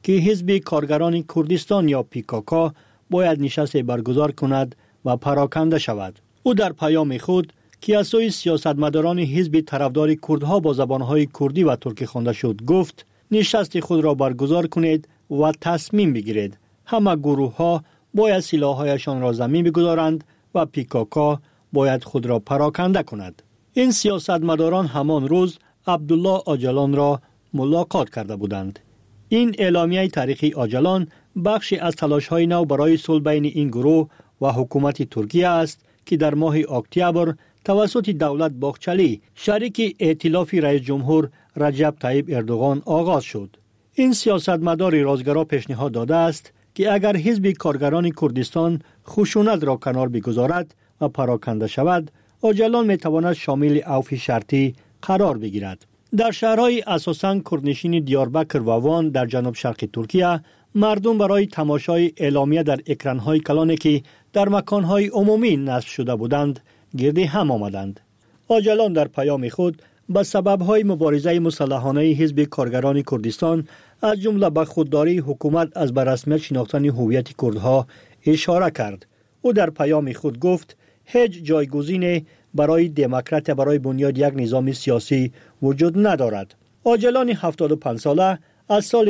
که حزب کارگران کردستان یا پیکاکا باید نشست برگزار کند و پراکنده شود. او در پیام خود که از سوی سیاستمداران حزب طرفدار کردها با زبانهای کردی و ترکی خوانده شد گفت نشست خود را برگزار کنید و تصمیم بگیرید. همه گروه ها باید سلاح‌هایشان را زمین بگذارند و پیکاکا باید خود را پراکنده کند. این سیاستمداران همان روز عبدالله آجلان را ملاقات کرده بودند. این اعلامیه تاریخی آجلان بخشی از تلاش‌های نو برای صلح بین این گروه و حکومت ترکیه است که در ماه اکتبر توسط دولت باغچلی شریک ائتلاف رئیس جمهور رجب طیب اردوغان آغاز شد. این سیاستمدار رازگرا پیشنهاد داده است که اگر حزب کارگران کردستان خشونت را کنار بگذارد و پراکنده شود، آجلان میتواند شامل عفو شرطی قرار بگیرد. در شهرهای اساساً کردنشین دیاربکر و وان در جنوب شرق ترکیه مردم برای تماشای اعلامیه در اکرانهای کلانی که در مکانهای عمومی نصب شده بودند گرد هم آمدند. آجلان در پیام خود به سببهای مبارزه مسلحانه حزب کارگران کردستان از جمله به خودداری حکومت از به رسمیت شناختن هویت کردها اشاره کرد. او در پیام خود گفت هیچ جایگزین برای دموکراسی برای بنیاد یک نظام سیاسی وجود ندارد. آجلان 75 ساله از سال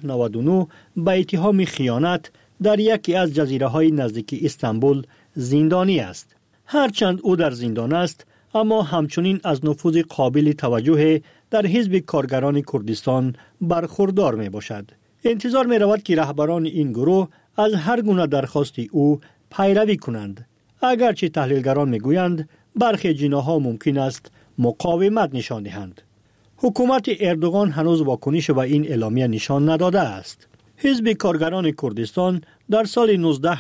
1999 به اتهام خیانت در یکی از جزیره‌های نزدیک استانبول زندانی است. هرچند او در زندان است، اما همچنین از نفوذ قابل توجه در حزب کارگران کردستان برخوردار می باشد. انتظار می رود که رهبران این گروه از هر گونه درخواست او پیروی کنند. اگرچه تحلیلگران می گویند برخی جناح‌ها ممکن است مقاومت نشان دهند. حکومت اردوغان هنوز واکنش به این اعلامیه نشان نداده است. حزب کارگران کردستان در سال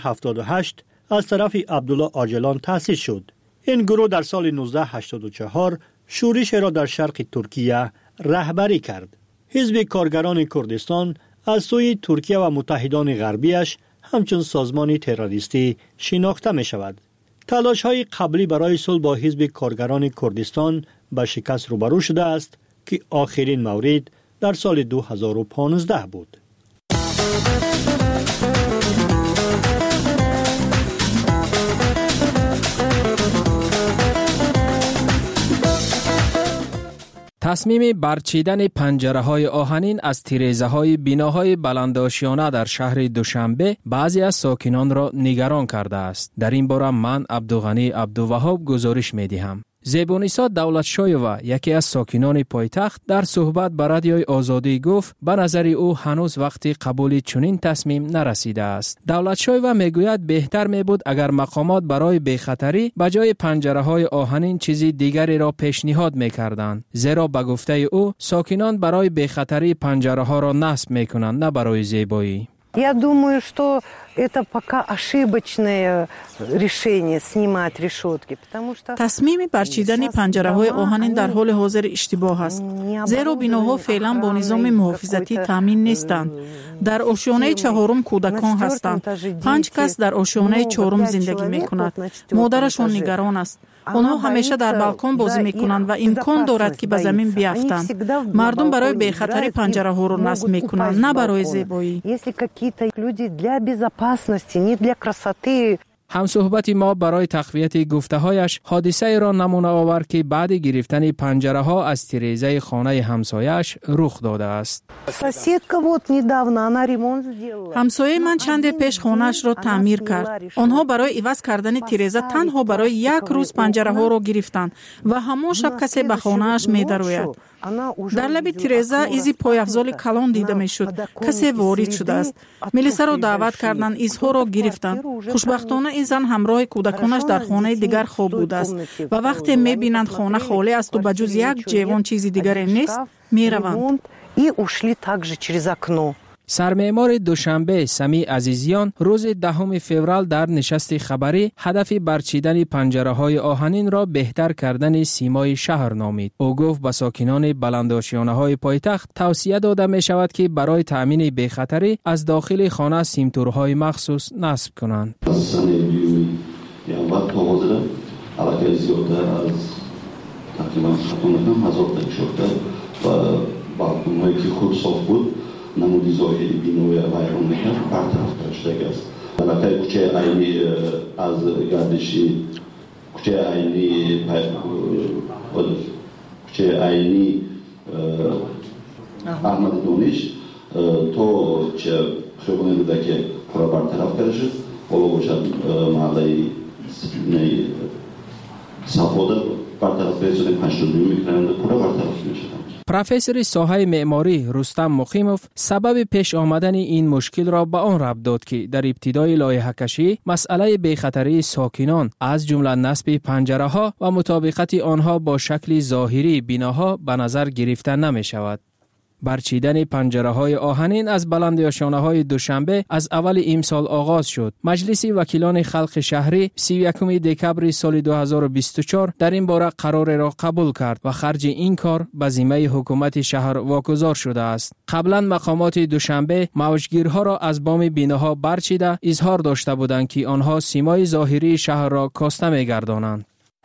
1978 از طرف عبدالله آجلان تأسیس شد. این گروه در سال 1984 شورش را در شرق ترکیه رهبری کرد. حزب کارگران کردستان از سوی ترکیه و متحدان غربیش همچون سازمان تروریستی شناخته می شود. تلاش های قبلی برای صلح با حزب کارگران کردستان به شکست روبرو شده است که آخرین مورد در سال 2015 بود. تصمیم برچیدن پنجره‌های آهنین از تیره‌های بناهای بلندآشیانه در شهر دوشنبه بعضی از ساکنان را نگران کرده است. در این باره من عبدالغنی عبدالوهاب گزارش می‌دهم. زیبانیسا دولتشایووا یکی از ساکنان پایتخت در صحبت با رادیوی آزادی گفت به نظر او هنوز وقتی قبول چنین تصمیم نرسیده است. دولتشایووا میگوید بهتر میبود اگر مقامات برای بیخطری به جای پنجره‌های آهنین چیزی دیگری را پیشنهاد میکردند، زیرا به گفته او ساکنان برای بیخطری پنجره‌ها را نصب میکنند نه برای زیبایی. Я думаю, что это пока ошибочное решение снимать решетки, потому что تصمیم برچیدن پنجره‌های آهنین در حال حاضر اشتباه است. زیرا بناها فعلا با نظام محافظتی تامین نیستند. در آشیانه چهارم کودکان هستند. 5 کس در آشیانه چهارم زندگی می‌کنند. مادرشان نگران است. آنها همیشه در بالکن بازی می‌کنند و امکان دارد که به زمین بیفتند. مردم برای بی‌خطری پنجره‌ها را نصب می‌کنند نه برای زیبایی. همصحبت ما برای تقویت گفته‌هایش حادثه را نمونه آورد که بعد گرفتن پنجره‌ها از تیره‌زای خانه همسایه‌اش رخ داده است. همسایه من چند پیش خانه‌اش را تعمیر کرد. آنها برای عوض کردن تیره‌زا تنها برای 1 روز پنجره‌ها را گرفتند و همان شب کسی به خانه‌اش می‌دراید. در لب تیره‌زا ایزی پایافزال کلان دیده می‌شد. کسی وارد شده است. ملیسا را دعوت کردند، ایزها را گرفتند. خوشبختانه این زن همراه کودکانش در خانه دیگر خواب بوده است و وقتی می‌بینند خانه خالی است و بجز یک جوان چیزی دیگری نیست می‌روند. سرمعمار دوشنبه سمی عزیزیان روز 10 فوریه در نشست خبری هدف برچیدن پنجره‌های آهنین را بهتر کردن سیمای شهر نامید. او گفت به ساکنان بلندآشیانه‌های پایتخت توصیه داده می شود که برای تأمین بی‌خطری از داخل خانه سیمتورهای مخصوص نصب کنند. نمودی ظاهری بینایی ویران میکرد برطرف شده است. البته کوچه عینی از گردشی کوچه عینی احمد دانش تو چه خیابانی بوده که پورا برطرف کرده شد بالا باشد محله صفاده برطرف بسید 82 میکنند پورا برطرف میشد. پروفسور ساحه معماری رستم مخیموف سبب پیش آمدن این مشکل را به آن ربط داد که در ابتدای لایحه کشی مسئله بی‌خطری ساکنان از جمله نصب پنجره ها و مطابقت آنها با شکل ظاهری بناها به نظر گرفته نمی شود. برچیدن پنجره های آهنین از بلندیاشانه های دوشنبه از اول امسال آغاز شد. مجلس وکیلان خلق شهری 31 دکبر سال 2024 در این باره قرار را قبول کرد و خرج این کار به ذمه حکومت شهر واگذار شده است. قبلا مقامات دوشنبه موجگیرها را از بام بیناها برچیده اظهار داشته بودند که آنها سیمای ظاهری شهر را کاسته می‌گردانند.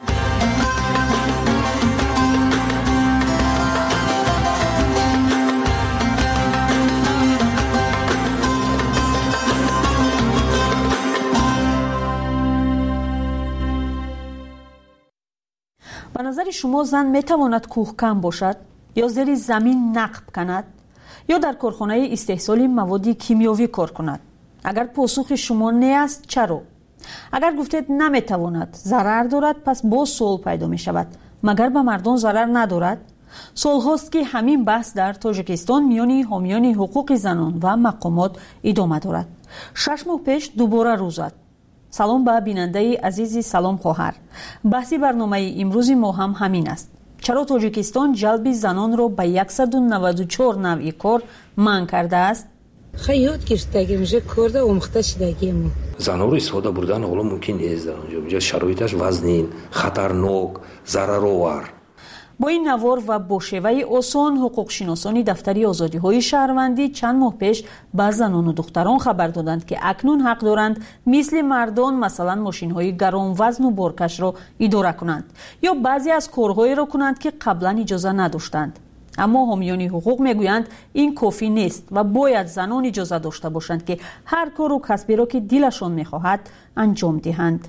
به نظر شما زن میتواند کوهکن باشد یا زیر زمین نقب کند یا در کارخانه استحصال مواد کیمیاوی کار کند؟ اگر پاسخ شما نه است چرا؟ اگر گفتید نمیتواند، ضرر دارد، پس باز سوال پیدا می شود مگر به مردم ضرر ندارد؟ سال هاست که همین بحث در تاجیکستان میان حامیان حقوق زنان و مقامات ادامه دارد. 6 ماه پیش دوباره روز زد. سلام به بیننده عزیزی، سلام خواهر. بحثی برنامه امروز ما هم همین است. چرا تاجیکستان جلب زنان را به 194 نوع کار منع کرده است؟ خیلی یاد گرفتگی میشه کرده اومخته شدگی ما. زنان رو استفاده بردن حالا ممکن نیست در اونجا شرایطش وزنین، خطرناک، ضررآور. با این نوار و با شیوه آسان حقوق شناسان دفتری آزادی های شهروندی چند ماه پیش به زنان و دختران خبر دادند که اکنون حق دارند مثل مردان مثلا ماشین های گران وزن و بارکش را اداره کنند یا بعضی از کارهایی را کنند که قبلا اجازه نداشتند. اما حامیان حقوق میگویند این کافی نیست و باید زنان اجازه داشته باشند که هر کار و کسبی را که دلشان میخواهد انجام دهند.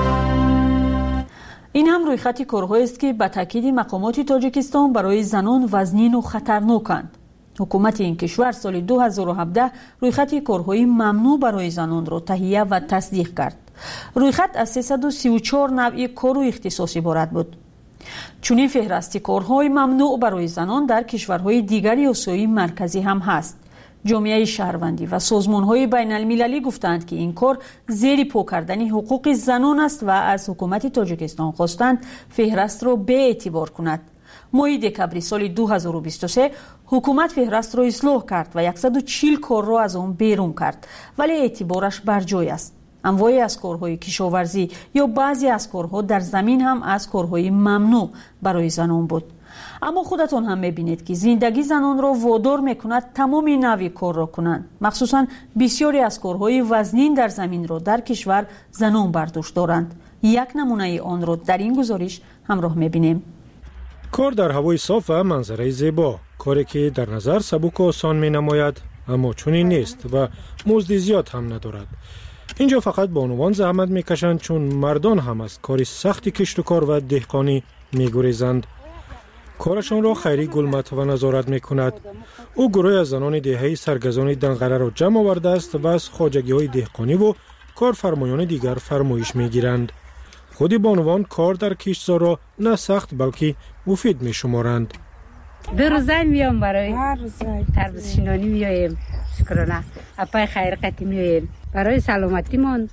این هم رویخط کارهایی است که به تاکید مقامات تاجیکستان برای زنان وزنین و خطرناکند. حکومت این کشور سال 2017 رویخط کارهای ممنوع برای زنان را تهیه و تصدیق کرد. رویخط از 334 نوع کار و اختصاص عبارت بود. چنین فهرست کارهای ممنوع برای زنان در کشورهای دیگری آسیای مرکزی هم هست. جامعه شهروندی و سازمان‌های بین‌المللی گفتند که این کار زیر پا کردن حقوق زنان است و از حکومت تاجیکستان خواستند فهرست را به اعتبار کند. ماه دکبر سال 2023 حکومت فهرست را اصلاح کرد و 140 کار را از آن بیرون کرد، ولی اعتبارش بر جای است. انواعی از کارهای کشاورزی یا بعضی از کارها در زمین هم از کارهای ممنوع برای زنان بود. اما خودتون هم میبینید که زندگی زنان را وادار میکند تمام نوع کار را کنند. مخصوصا بسیاری از کارهای وزنین در زمین را در کشور زنان برداشت دارند. یک نمونه آن را در این گزارش همراه میبینیم. کار در هوای صاف و منظره زیبا، کاری که در نظر سبک و آسان مینماید اما چنین نیست و مزد زیاد هم ندارد. اینجا فقط به عنوان زحمت میکشند چون مردان هم از کار سخت کشت و کار و دهقانی میگریزند. کارشان را خیری گلمت و نظارت می کند. او گروه از زنان دهه‌ای سرگزان دنقره را جمع آورده است و از خواجگی های دهقانی و کارفرمایان دیگر فرمایش می گیرند. خود بانوان کار در کشتزار را نه سخت بلکه مفید می شمارند. دو روزه میام برای تربیت شینانی میایم، شکرانه اپای خیرقتی میایم برای سلامتیمان،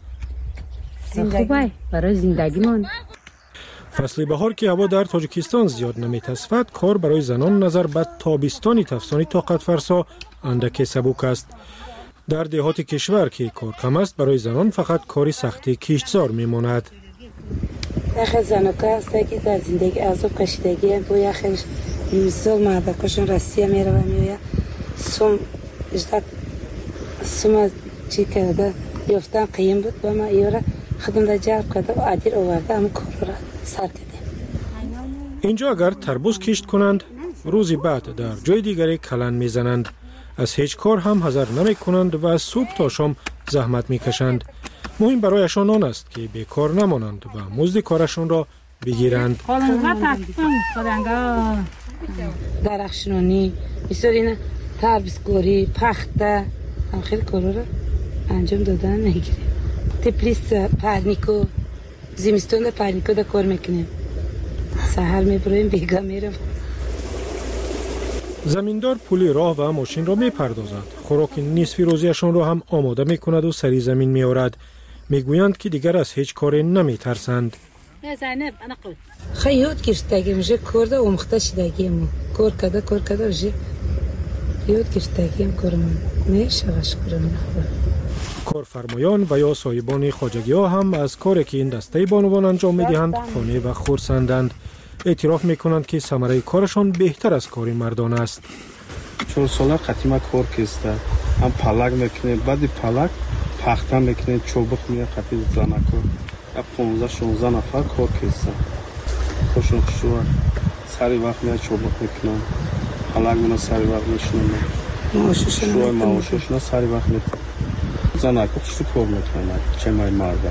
خوبه برای زندگیمان. فصل بهار که هوا در تاجیکستان زیاد نمی‌تصفد، کار برای زنان نظر به تابستانی تفسانی طاقت فرسا اندکی سبک است. در دهات کشور که کار کم است، برای زنان فقط کاری سختی کشتزار میماند. یخ زنکا است که در زندگی عذاب کشیدگی با یخش میسال مردکشون رسیه میره و میویا سوم اجداد سوم چی کرده یافتن قیم بود و ما ایورا خودم در جلب کرده و عدیر آورده هم کار را سر کردیم. اینجا اگر تربوز کشت کنند، روزی بعد در جای دیگری کلن میزنند. از هیچ کار هم حذر نمی کنند و از صبح تا شام زحمت می کشند. مهم برایشان آن است که بیکار نمانند و مزد کارشان را بگیرند. درخشانی، بسیار تربیت‌کاری، پخته، هم خیلی کارا را انجام دادن میگیریم. تپلیس پرنیکو، زمستون در پرنیکو در کار میکنیم. سحر میبریم بیگا میرم. زمیندار پول راه و ماشین را میپردازد. خوراک نصف روزیشان را هم آماده میکند و سری زمین میآورد. میگویند که دیگر از هیچ کاری نمیترسند. خیلی یاد گرفتگیم میشه کرده و مخته شدگیم. کار کده میشه یاد گرفتگیم کارم میشه شکرم. کارفرمایان و یا صاحبان خواجگی ها هم از کاری که این دسته بانوان انجام میدهند خانه و خرسندند. اعتراف میکنند که ثمره کارشان بهتر از کار مردان است. 4 ساله قدیما کار کسته هم پلک میکنه، بعد پلک پخته میکنه، چوبک میه قطعی زنکو 15-16 نفر کار کسته. خوشون خوشو سری وقت میه چوبک میکنن، پلک مینا سری وقت میشنن، معاششون سری وقت میکنن. زنکو خوشو کار میکنن، چه مای مرده.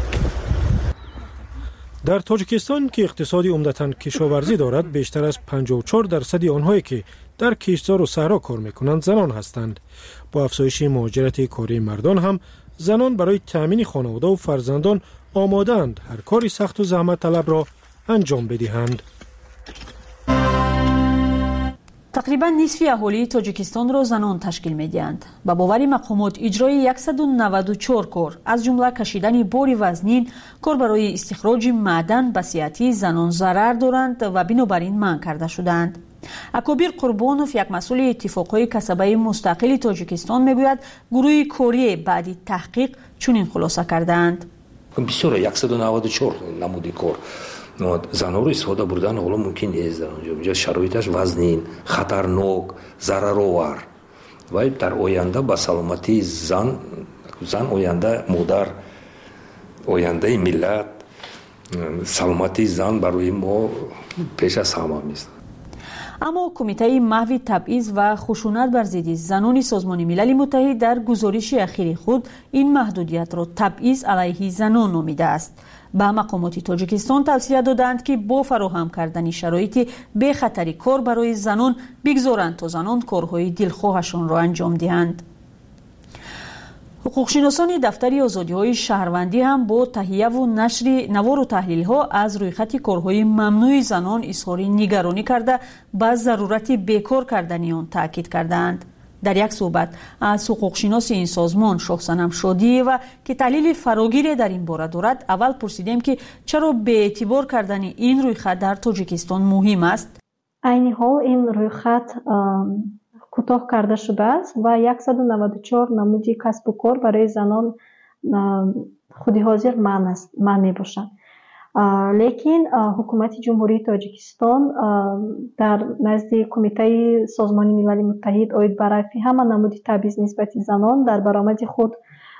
در تاجیکستان که اقتصادی عمدتاً کشاورزی دارد، بیشتر از 54% آنهایی که در کشتزار و صحرا کار میکنند زنان هستند. با افزایش مهاجرت کاری مردان هم زنان برای تأمین خانواده و فرزندان آماده‌اند هر کاری سخت و زحمت طلب را انجام بدهند. تقریبا نصف اهالی تاجیکستان را زنان تشکیل می‌دهند. با باوری مقامات اجرای 194 کار از جمله کشیدن بار وزنین، کار برای استخراج معدن به صحت زنان ضرر دارند و بنابراین منع کرده شدند. اکابر قربانوف، یک مسئول اتفاقهای کسبه مستقل تاجیکستان، میگوید گروه کاری بعد تحقیق چنین خلاصه کردند. بسیار 194 نمودی کار زنها رو استفاده بردن حالا ممکن نیست در اونجا شرایطش وزنین، خطرناک، ضررآور و در آینده با سلامتی زن آینده مادر، آینده ملت، سلامتی زن برای ما پیش از همه است. اما کمیته محو تبعیض و خشونت بر ضد زنان سازمان ملل متحد در گزارش اخیر خود این محدودیت را تبعیض علیه زنان نامیده است. به مقامات تاجیکستان توصیه دادند که با فراهم کردن شرایط بی خطری کار برای زنان بگذارند تا زنان کارهای دلخواهشان را انجام دهند. حقوقشناسان دفتر آزادی‌های شهروندی هم با تهیه و نشر نوار و تحلیل‌ها از رویخط کارهای ممنوع زنان اظهار نگرانی کرده به ضرورت بیکار کردن آن تاکید کردند. در یک صحبت از حقوقشناس این سازمان شاهصنم شادی و که تحلیل فراگیری در این باره دارد، اول پرسیدیم که چرا به اعتبار کردن این رویخط در تاجیکستان مهم است. عین حال این رویخط کوتاه کرده شده است و 194 نمودی کسب و کار برای زنان خودی حاضر من می باشند. لیکن حکومت جمهوری تاجیکستان در نزد کمیته سازمان ملل متحد اوید برای همه نمودی تبعیض نسبت زنان در برآمد خود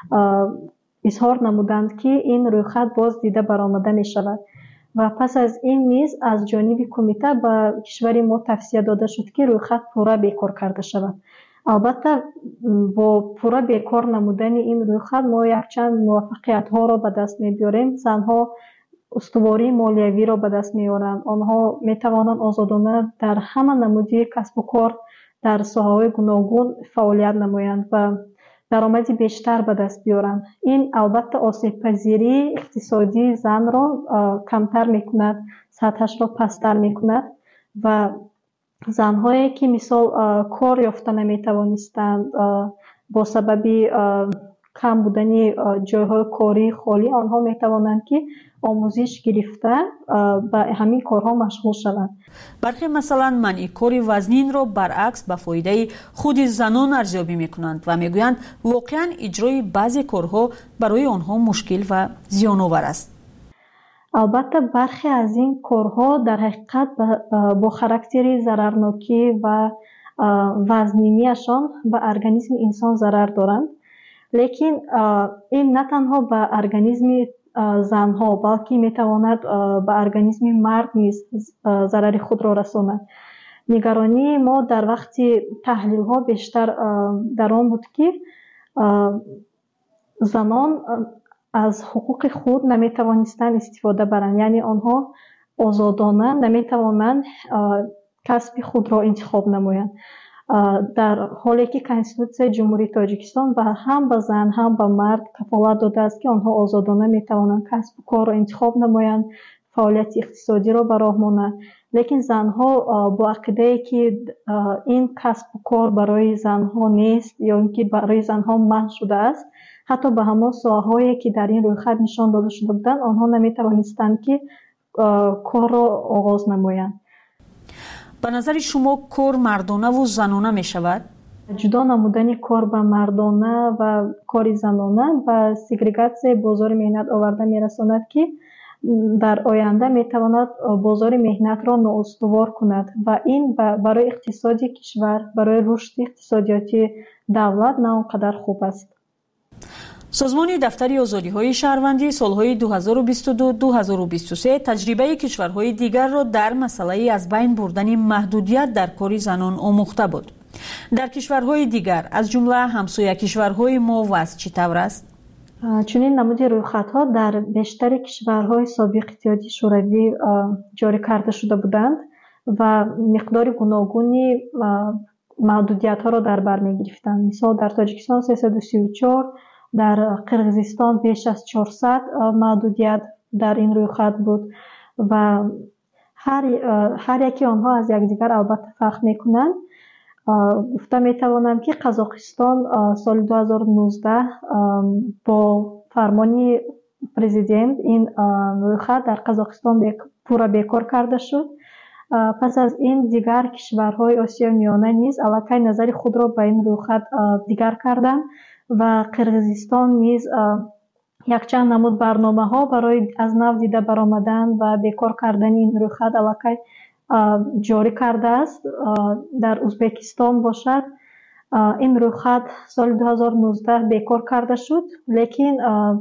اظهار نمودند که این رویخط باز دیده برآمده می شود و پس از این نیز از جانب کمیته به کشور ما توصیه داده شد که رویخط پورا بیکار کرده شود. البته با پورا بیکار نمودن این رویخط ما یک چند موفقیت ها را به دست می بیاریم. زنها استواری مالیوی را به دست می آورند. آنها می توانند آزادانه در همه نمودی کسب و کار در ساحه‌های گوناگون فعالیت نمایند و درآمدی بیشتر به دست بیارند. این البته آسیب پذیری اقتصادی زن را کمتر می کند، سطحش را پستر می کند و زنهایی که مثال کار یافته نمی توانستند با سبب کم بودن جایهای کاری خالی، آنها می توانند که آموزش گرفته به همین کارها مشغول شوند. برخی مثلا منع کار وزنین را برعکس به فایده خود زنان ارزیابی میکنند و میگویند واقعا اجرای بعضی کارها برای آنها مشکل و زیان آور است. البته برخی از این کارها در حقیقت با خاراکتر ضررناکی و وزنینیشان به ارگانیسم انسان ضرر دارند. لیکن این نه تنها به ارگانیسم زنها بلکه میتواند به ارگانیسم مرد نیز ضرر خود را رساند. нигаронии мо дар вақти таҳлилҳо бештар дар он буд ки занон аз ҳуқуқи худ наметавонистанд истифода баранд, яъне онҳо озодона наметавонанд касби худро интихоб намоянд, дар ҳоле ки Конститутсияи Ҷумҳурии Тоҷикистон ҳам ба зан ҳам ба мард кафолат додааст ки онҳо озодона метавонанд касбу корро интихоб намоянд, фаъолияти иқтисодиро ба роҳ монанд. лекин занҳо бо ақидае ки ин касбу кор барои занҳо нест ё ин ки барои занҳо маҳв шудааст, ҳатто ба ҳамон соҳаҳое ки дар ин рӯйхат нишон дода шуда буданд, онҳо наметавонистанд ки корро оғоз намоянд. ба назари шумо кор мардонаву занона мешавад? ҷудо намудани кор ба мардона ва кори занона ба сегрегатсияи бозори меҳнат оварда мерасонад ки дар оянда метавонад бозори меҳнатро ноустувор кунад ва ин барои иқтисоди кишвар, барои рушди иқтисодиёти давлат на он қадар хуб аст. созмони дафтари озодиҳои шаҳрвандӣ солҳои 2022-2023 таҷрибаи кишварҳои дигарро дар масъалаи аз байн бурдани маҳдудият дар кори занон омӯхта буд. дар кишварҳои дигар аз ҷумла ҳамсоя кишварҳои мо вазъ чӣ тавр аст? чунин намуди рӯйхатҳо дар бештари кишварҳои собиқи иттиҳоди шӯравӣ ҷорӣ карда шуда буданд ва миқдори гуногуни маҳдудиятҳоро дар бар мегирифтанд. мисол дар Тоҷикистон 334, дар Қирғизистон беш аз 400 маҳдудият дар ин рӯйхат буд ва ҳар яки онҳо аз якдигар албатта фарқ мекунанд. гуфта метавонам ки Қазоқистон соли 2019 бо фармони президент ин рӯйхат дар Қазоқистон пурра бекор карда шуд. пас аз ин дигар кишварҳои Осиёи Миёна низ аллакай назари худро ба ин рӯйхат дигар карданд ва Қирғизистон низ якчанд намуд барномаҳо барои аз нав дида баромадан ва бекор кардани ин рӯйхат аллакай ҷорӣ кардааст. дар Узбекистон бошад ин рӯйхат соли 2019 бекор карда шуд, лекин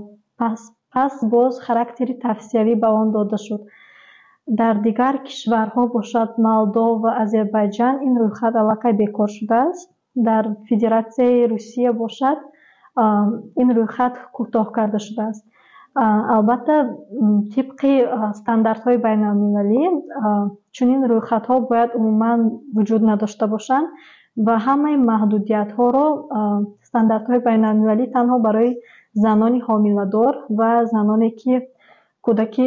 пас боз характери тавсиявӣ ба он дода шуд. дар дигар кишварҳо бошад Молдова ва Озербайҷан ин рӯйхат аллакай бекор шудааст. дар Федератсияи Русия бошад ин рӯйхат кӯтоҳ карда шудааст. албатта тибқи стандартҳои байналмилалӣ чунин рӯйхатҳо бояд умуман вуҷуд надошта бошанд ва ҳамаи маҳдудиятҳоро стандартҳои байналмилалӣ танҳо барои занони ҳомиладор ва заноне ки кӯдаки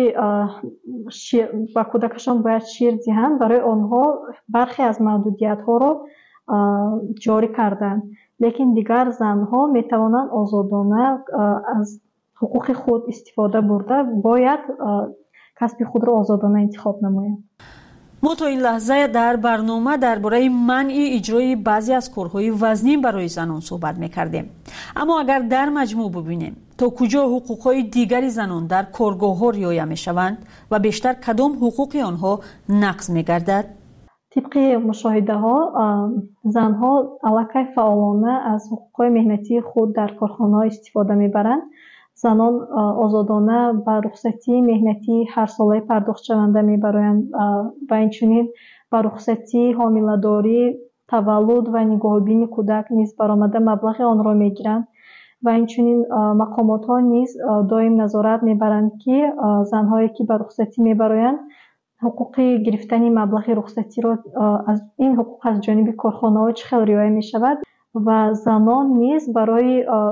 ба кӯдакашон бояд шир диҳанд, барои онҳо бархе аз маҳдудиятҳоро ҷорӣ карданд. лекин дигар занҳо метавонанд озодона аз ҳуқуқи худ истифода бурда бояд касби худро озодона интихоб намоянд. мо то ин лаҳза дар барнома дар бораи манъи иҷрои баъзе аз корҳои вазнин барои занон суҳбат мекардем. аммо агар дар маҷмӯъ бубинем, то куҷо ҳуқуқҳои дигари занон дар коргоҳҳо риоя мешаванд ва бештар кадом ҳуқуқи онҳо нақз мегардад? тибқи мушоҳидаҳо занҳо аллакай фаъолона аз ҳуқуқҳои меҳнатии худ дар корхонаҳо истифода мебаранд. занон озодона ба рухсатии меҳнатии ҳарсолаи пардохтшаванда мебароянд ва инчунин ба рухсатии ҳомиладорӣ, таваллуд ва нигоҳубини кӯдак низ баромада маблағи онро мегиранд ва инчунин мақомотҳо низ доим назорат мебаранд ки занҳое ки ба рухсатӣ мебароянд ҳуқуқи гирифтани маблағи рухсатиро ин ҳуқуқ аз ҷониби корхонаҳо чӣ хел риоя мешавад ва занон низ барои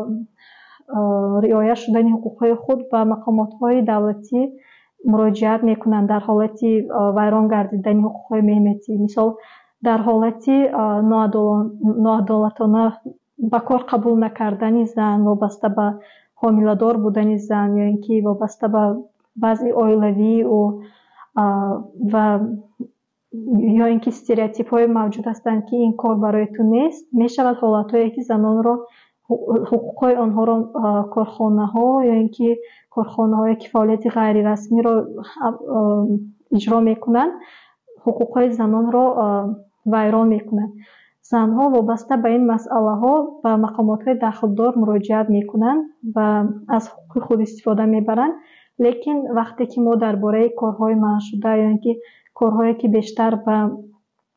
риоя шудани ҳуқуқҳои худ ба мақомотҳои давлатӣ муроҷиат мекунанд дар ҳолати вайрон гардидани ҳуқуқҳои меҳнатӣ. мисол дар ҳолати ноадолатона ба кор қабул накардани зан вобаста ба ҳомиладор будани зан ё ин ки вобаста ба вазъи оилавии ӯ ва ё ин ки стереотипҳое мавҷуд ҳастанд ки ин кор барои ту нест, мешавад ҳолатҳое ки занонро ҳуқуқҳои онҳоро корхонаҳо ё ин ки корхонаҳое ки фаъолияти ғайрирасмиро иҷро мекунанд, ҳуқуқҳои занонро вайрон мекунанд. занҳо вобаста ба ин масъалаҳо ба мақомотҳои дахлдор муроҷиат мекунанд ва аз ҳуқуқи худ истифода мебаранд. лекин вақте ки мо дар бораи корҳои манъшуда ё ин ки корҳое ки бештар ба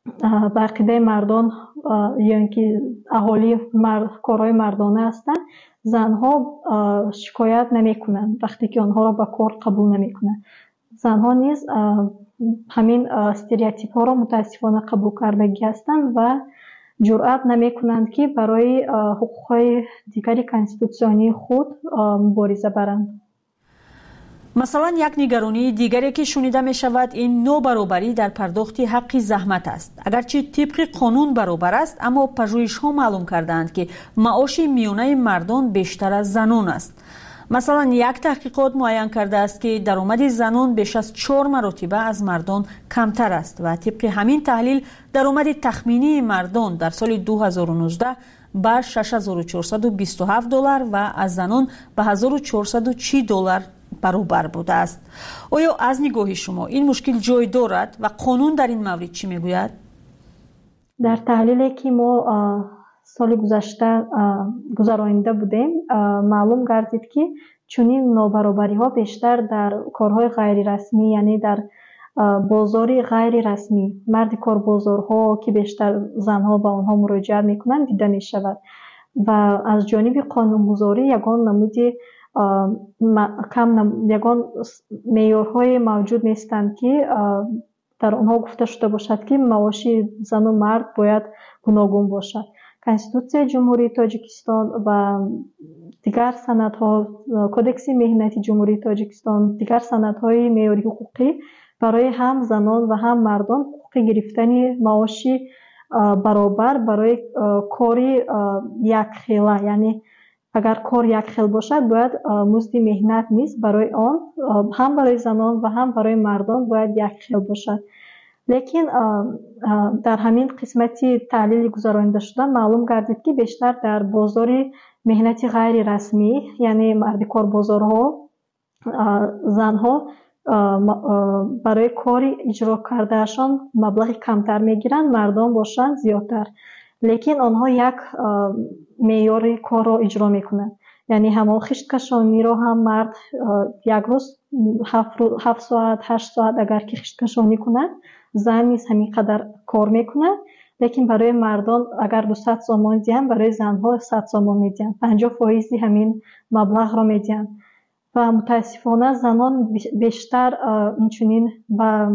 به عقیده مردان یا اینکه اهالی کارهای مردانه هستند، زنها شکایت نمیکنند وقتی که آنها را به کار قبول نمیکنند. زنها نیز همین استریوتیپ ها را متاسفانه قبول کردگی هستند و جرأت نمیکنند که برای حقوقهای دیگری کنستیتوسیونی خود مبارزه برند. مثلا یک نگرانی دیگری که شنیده می شود این نوبرابری در پرداخت حق زحمت است. اگرچه طبق قانون برابر است، اما پژوهش ها معلوم کردند که معاش میانه مردان بیشتر از زنان است. مثلا یک تحقیقات معین کرده است که درآمد زنان بیش از 4 مرتبه از مردان کمتر است و طبق همین تحلیل درآمد تخمینی مردان در سال 2019 به $6,427 و از زنان به $1,430 برابر بوده است. آیا از نگاه شما این مشکل جای دارد و قانون در این مورد چی میگوید؟ در تحلیلی که ما سال گذشته گذرانیده بودیم معلوم گردید که چنین نابرابری ها بیشتر در کارهای غیر رسمی، یعنی در بازاری غیر رسمی، مرد کار بازارها که بیشتر زنها با آنها مراجعه میکنند دیده می شود و از جانب قانونگذاری یگان نمودی یگان معیارهای موجود نیستند که در آنها گفته شده باشد که معاش زن و مرد باید گوناگون باشد. کنستیتوسیون جمهوری تاجیکستان و دیگر سندها، کدکس مهنتی جمهوری تاجیکستان، دیگر سندهای معیاری حقوقی برای هم زنان و هم مردان حقوق گرفتن معاش برابر برای کاری یک خیله، یعنی اگر کار یک خیل باشد باید مزد مهنت نیست برای آن هم برای زنان و هم برای مردان باید یک خیل باشد. لیکن در همین قسمتی تحلیل گذرانیده شده معلوم گردید که بیشتر در بازار مهنت غیر رسمی، یعنی مرد کار بازارها، زنها برای کاری اجرا کردهشان مبلغ کمتر میگیرند، مردان باشند زیادتر، لیکن آنها یک معیار کار را اجرا میکنند. یعنی همون خشت کشانی را هم مرد یک روز 7 ساعت 8 ساعت اگر که خشت کشانی کنند، زن نیز همین قدر کار میکنه، لیکن برای مردان اگر 200 سوم دیدن برای زنها 100 سوم میدن، 50% همین مبلغ را میدن و متاسفانه زنان بیشتر اینچنین با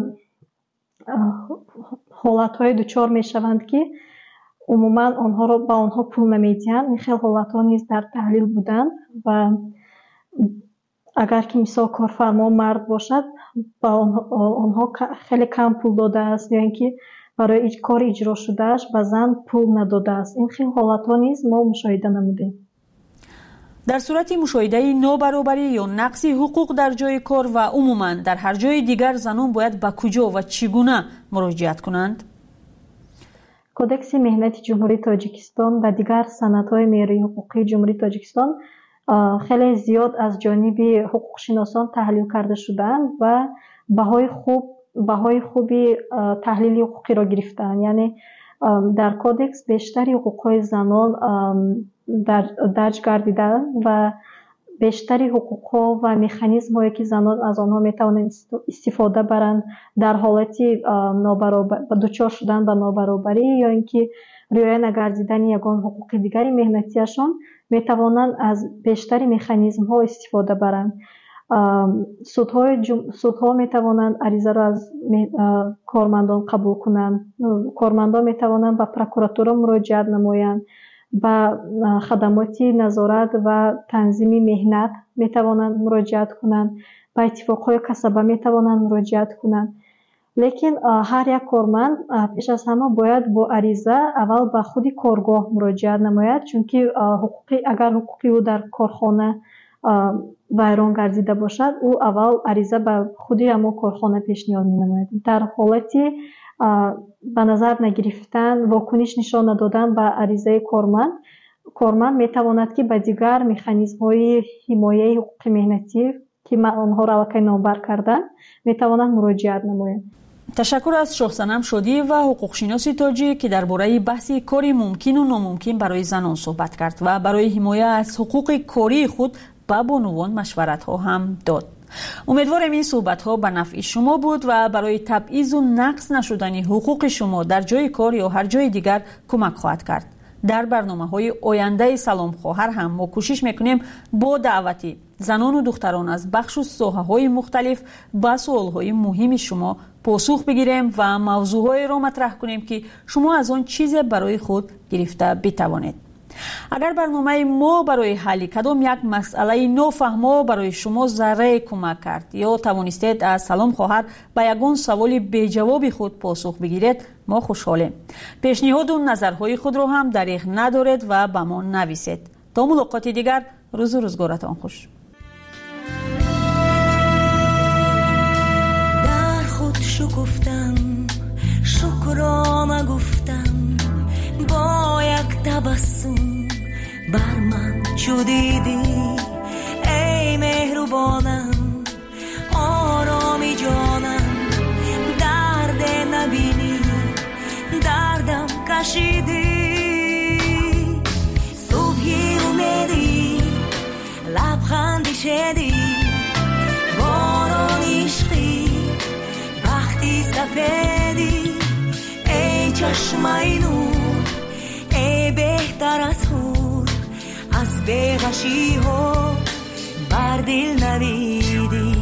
حالتهای دچار میشوند که عموما آنها را با آنها پول نمیدن. این خیلی حالتها نیز در تحلیل بودن و اگر که مثال کارفرما مرد باشد با آنها خیلی کم پول داده است یا اینکه برای کار اجرا شدهش به زن پول نداده است. این خیلی حالتها نیز ما مشاهده نمودیم. در صورت مشاهده نابرابری یا نقص حقوق در جای کار و عموما در هر جای دیگر زنان باید به کجا و چگونه مراجعت کنند؟ کدکس مهنتی جمهوری تاجیکستان و دیگر سندهای معیاری حقوقی جمهوری تاجیکستان خیلی زیاد از جانب حقوق شناسان تحلیل کرده شدند و بهای خوبی تحلیل حقوقی را گرفتند. یعنی در کدکس بیشتری حقوقهای زنان درج گردیده و بیشتری حقوقها و مکانیزم هایی که زنان از آنها میتوانند استفاده برند در حالتی دچار شدن به نابرابری یا اینکه رعایت نگردیدن یگان حقوق دیگری مهنتیشان میتوانند از بیشتری مکانیزم ها استفاده برند. سودها میتوانند عریضه را از کارمندان قبول کنند، کارمندان میتوانند به پروکراتور مراجعت نمایند، به خدمات نظارت و تنظیم مهنت میتوانند مراجعت کنند، به اتفاقهای کسبه میتوانند مراجعت کنند. لیکن هر یک کارمند پیش از همه باید با عریضه اول به خود کارگاه مراجعت نماید، چون که اگر حقوقی او در کارخانه ویران گردیده باشد او اول عریضه به خودی همون کارخانه پیشنهاد می نماید. در حالتی به نظر نگرفتن، واکنش نشان ندادن به عریضه کارمند می تواند که به دیگر مکانیزم های حمایه حقوق مهنتی که آنها را الکی نامبر کردن می توانند مراجعت نمایند. تشکر از شاهصنم شادی و حقوق شناس تاجی که درباره بحث کاری ممکن و ناممکن برای زنان صحبت کرد و برای حمایت از حقوق کاری خود به بانوان مشورت ها هم داد. امیدوارم این صحبت‌ها به نفع شما بود و برای تبعیض و نقض نشدن حقوق شما در جای کار یا هر جای دیگر کمک خواهد کرد. در برنامه‌های آینده سلام خواهر هم ما کوشش می‌کنیم با دعوتی زنان و دختران از بخش و ساحه‌های مختلف به سوال‌های مهم شما پاسخ بگیریم و موضوع‌هایی را مطرح کنیم که شما از آن چیزی برای خود گرفته بتوانید. اگر برنامه ما برای حل کدام یک مسئله نافهمه برای شما ذره کمک کرد یا توانستید از سلام خواهر به یگان سوال بی جواب خود پاسخ بگیرید، ما خوشحالیم. پیشنهاد و نظرهای خود را هم دریغ ندارید و به ما نویسید. تا ملاقات دیگر، روز و روزگارتان خوش. در خود شکفتم، شکرانه گفتم، با یک تبسم بر من چو دیدی ای مهربانم، آرامی جانم، درد نبینی دردم کشیدی، صبحی امیدی لبخندی شدی، باران عشقی بختی سفیدی، ای چشمه نور، ای بهتر از هور، از بیغشی ها بر دل نویدی.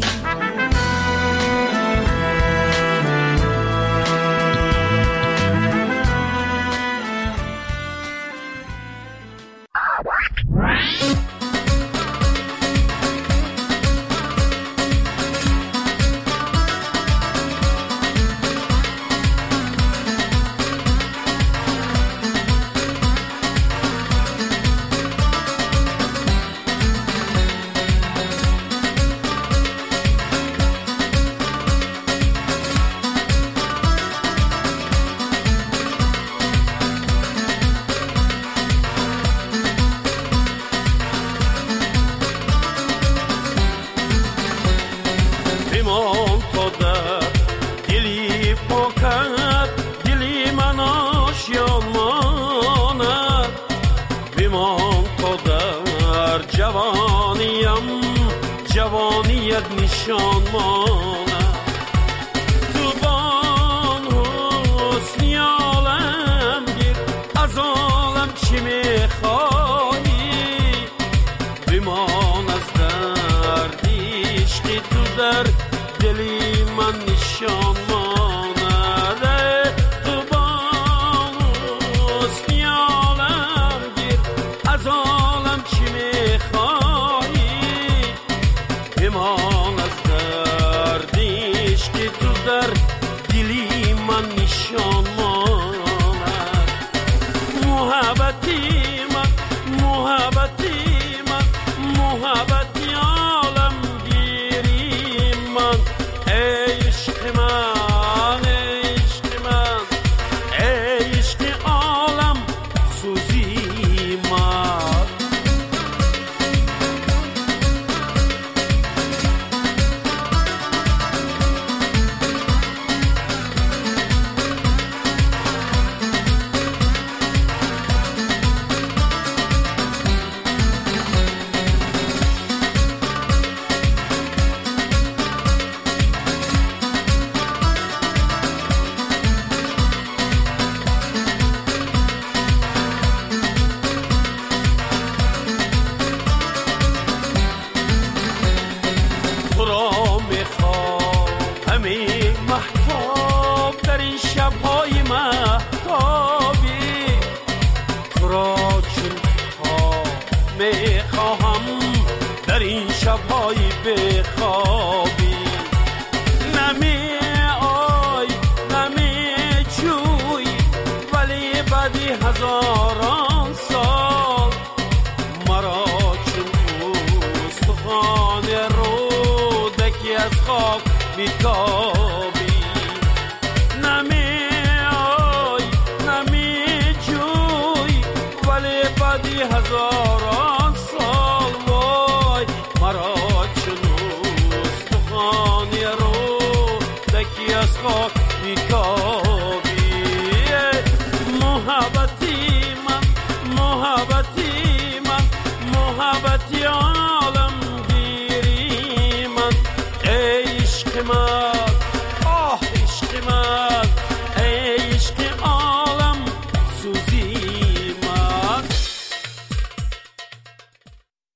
جوانیت نشان ماند، تو بان حسنی عالم گیر، از عالم چی میخواهی، بمان از دردی عشقی تو در دلی من نشان ماند، تو بان حسنی عالم گیر، از عالم چی میخواهی، بمان از دردیش که تو در دلی من نشان ماند، محبتی من، محبتی من، محبتی عالم گیری من، ای عشق من، ای عشق من، ای عشق عالم سوزی من. شب‌های بخوابی نمی آی نمی جوی، ولی بعدی هزاران سال مرا چون استخوان رودکی از خاک میتابی، نمی آی نمی جوی، ولی بعدی هزاران سال وای مرا چون استخوانی رو دکی از خاک میکابی. محبتی من، محبتی من، محبتی عالم گیری من، من آه عشق من